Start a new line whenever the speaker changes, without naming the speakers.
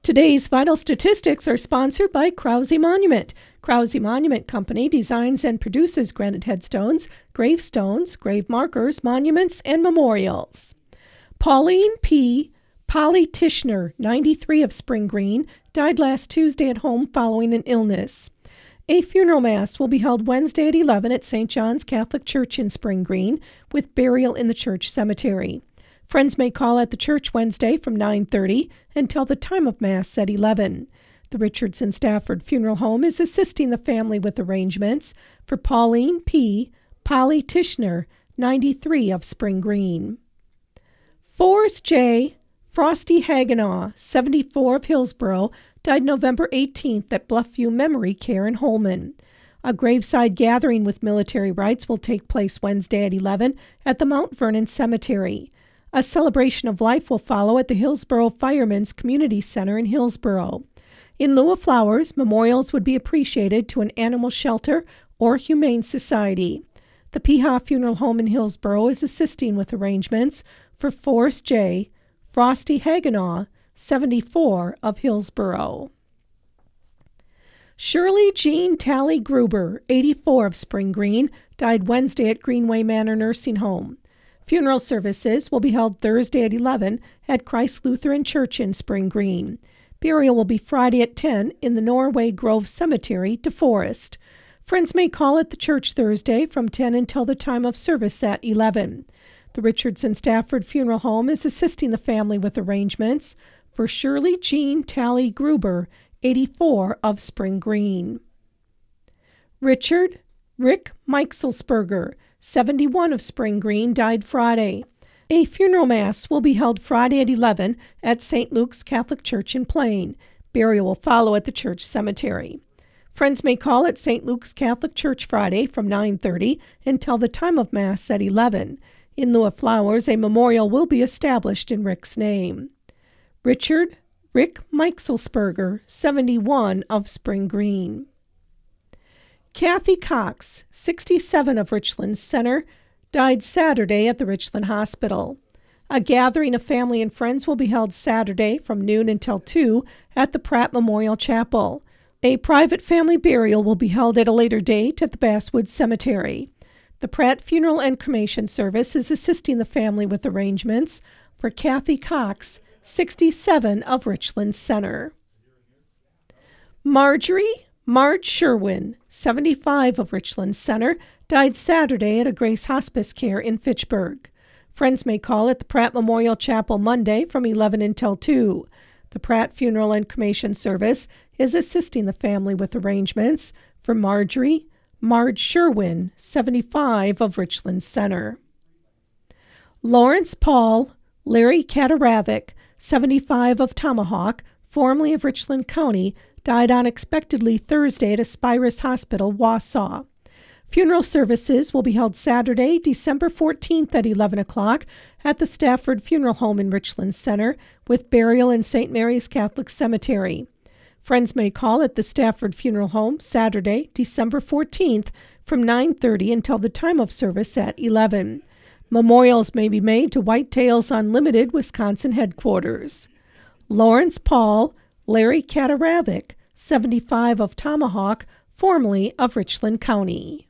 Today's vital statistics are sponsored by Krause Monument. Krause Monument Company designs and produces granite headstones, gravestones, grave markers, monuments, and memorials. Pauline P. Polly Tishner, 93 of Spring Green, died last Tuesday at home following an illness. A funeral mass will be held Wednesday at 11 at St. John's Catholic Church in Spring Green, with burial in the church cemetery. Friends may call at the church Wednesday from 9:30 until the time of Mass at 11. The Richardson Stafford Funeral Home is assisting the family with arrangements for Pauline P. Polly Tishner, 93 of Spring Green. Forrest J. Frosty Haganaw, 74 of Hillsborough, died November 18th at Bluffview Memory Care in Holman. A graveside gathering with military rites will take place Wednesday at 11 at the Mount Vernon Cemetery. A celebration of life will follow at the Hillsborough Firemen's Community Center in Hillsborough. In lieu of flowers, memorials would be appreciated to an animal shelter or humane society. The Peha Funeral Home in Hillsborough is assisting with arrangements for Forrest J. Frosty Haganaw, 74 of Hillsborough. Shirley Jean Tally Gruber, 84 of Spring Green, died Wednesday at Greenway Manor Nursing Home. Funeral services will be held Thursday at 11 at Christ Lutheran Church in Spring Green. Burial will be Friday at 10 in the Norway Grove Cemetery, DeForest. Friends may call at the church Thursday from 10 until the time of service at 11. The Richardson Stafford Funeral Home is assisting the family with arrangements for Shirley Jean Tally Gruber, 84 of Spring Green. Richard Rick Meixelsberger, 71 of Spring Green, died Friday. A funeral mass will be held Friday at 11 at St. Luke's Catholic Church in Plain. Burial will follow at the church cemetery. Friends may call at St. Luke's Catholic Church Friday from 9:30 until the time of Mass at 11. In lieu of flowers, a memorial will be established in Rick's name. Richard Rick Meixelsberger, 71 of Spring Green. Kathy Cox, 67 of Richland Center, died Saturday at the Richland Hospital. A gathering of family and friends will be held Saturday from noon until 2 at the Pratt Memorial Chapel. A private family burial will be held at a later date at the Basswood Cemetery. The Pratt Funeral and Cremation Service is assisting the family with arrangements for Kathy Cox, 67 of Richland Center. Marge Sherwin, 75 of Richland Center, died Saturday at a Grace Hospice Care in Fitchburg. Friends may call at the Pratt Memorial Chapel Monday from 11 until 2. The Pratt Funeral and Cremation Service is assisting the family with arrangements for Marge Sherwin, 75 of Richland Center. Lawrence Paul Larry Kataravic, 75 of Tomahawk, formerly of Richland County, died unexpectedly Thursday at Aspirus Hospital, Wausau. Funeral services will be held Saturday, December 14th at 11 o'clock at the Stafford Funeral Home in Richland Center, with burial in St. Mary's Catholic Cemetery. Friends may call at the Stafford Funeral Home Saturday, December 14th from 9:30 until the time of service at 11. Memorials may be made to Whitetails Unlimited, Wisconsin headquarters. Lawrence Paul Larry Kataravic, 75 of Tomahawk, formerly of Richland County.